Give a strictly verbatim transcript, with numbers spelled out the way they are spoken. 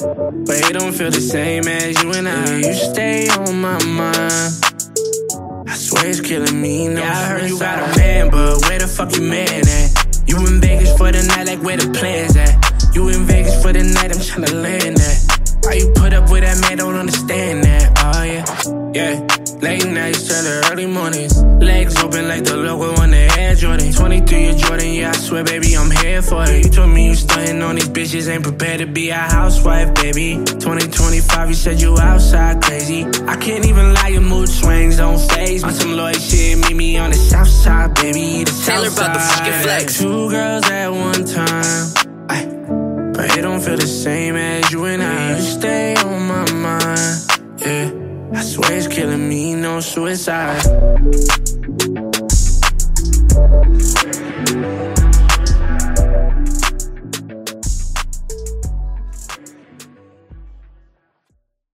but it don't feel the same as you and I. You stay on my mind. I swear it's killing me, no. Yeah, I heard you got a man, but where the fuck you man at? You in Vegas for the night, like where the plans at? You in Vegas for the night, I'm tryna land that. Why you put up with that man, don't understand that, oh yeah. Yeah, late nights till the early mornings. Legs open like the logo on the Air Jordan. twenty-three of Jordan, yeah, I swear, baby, I'm here for it. You told me you stunting on these bitches, ain't prepared to be a housewife, baby. twenty twenty-five, you said you outside crazy. I can't even lie, your mood swings don't faze me. On some Lloyd shit, meet me on the south side, baby. The Taylor south about the side. fucking flex. Two girls at one time, ay, but it don't feel the same as you and I. You stay on my mind, yeah. I swear it's killing me, no suicide.